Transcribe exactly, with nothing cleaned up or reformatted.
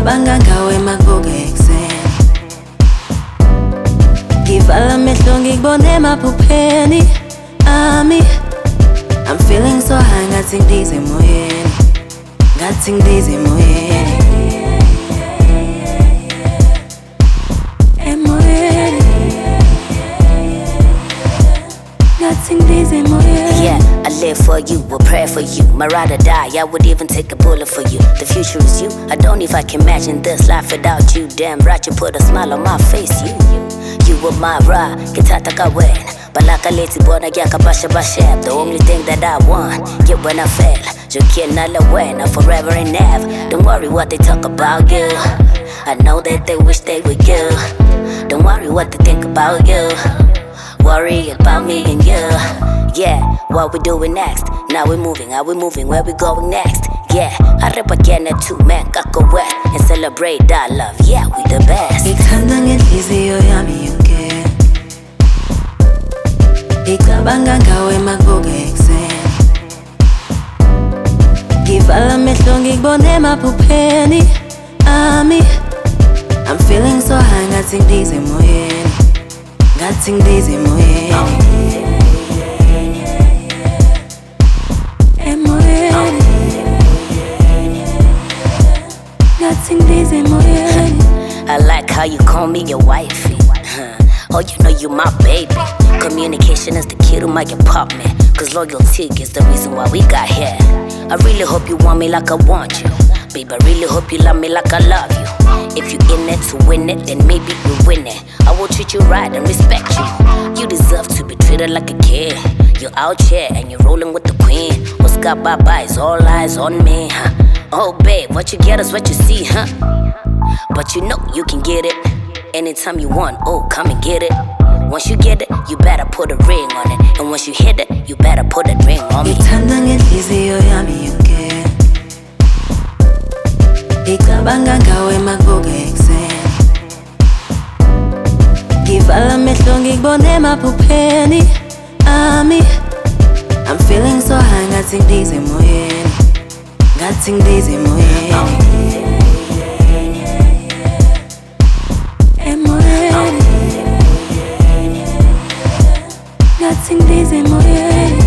Ngicabanga ngawe makubuke ekuseni, ngivala amehlo ngikubone emaphupheni ami. I'm feeling so high ngathi ngidize emoyeni, ngathi ngidize emoyeni, emoyeni, ngathi ngidize emoyeni. Yeah, I live for you, will pray for you. My ride or die, I would even take a bullet for you. The future is you. I don't know if I can imagine this life without you. Damn right, you put a smile on my face. You, you, you were my ride. Kitataka wena, balaka leti bona yaka basha basha. The only thing that I want, yeah, when I fail, you cannot let when I forever and ever. Don't worry what they talk about you. I know that they wish they were you. Don't worry what they think about you. Worry about me and you. Yeah, what we doing next? Now we moving, how we moving, where we going next? Yeah, I rap again at two man, go wet and celebrate that love. Yeah, we the best. Ngithanda ngenhliziyo yami yonke, ngicabanga ngawe makubuke ekuseni, ngivala amehlo ngikubone emaphupheni ami. I'm feeling so high ngathi ngidize emoyeni, ngathi ngidize emoyeni, emoyeni, ngathi ngidize emoyeni. I like how you call me your wifey. Oh, you know you my baby. Communication is the key to my apartment, cause loyalty is the reason why we got here. I really hope you want me like I want you, babe. I really hope you love me like I love you. If you in it to win it, then maybe we win it. I will treat you right and respect you. You deserve to be treated like a kid. You're out here and you're rolling with the queen. What's got bye-bye is all eyes on me, huh? Oh babe, what you get is what you see, huh? But you know you can get it anytime you want. Oh, come and get it. Once you get it, you better put a ring on it. And once you hit it, you better put a ring on me. Ngithanda ngenhliziyo yami yonke, ngicabanga ngawe makubuke ekuseni, ngivala amehlo ngikubone emaphupheni ami. I'm feeling so high ngathi ngidize emoyeni, ngathi ngidize emoyeni, emoyeni, ngathi ngidize emoyeni.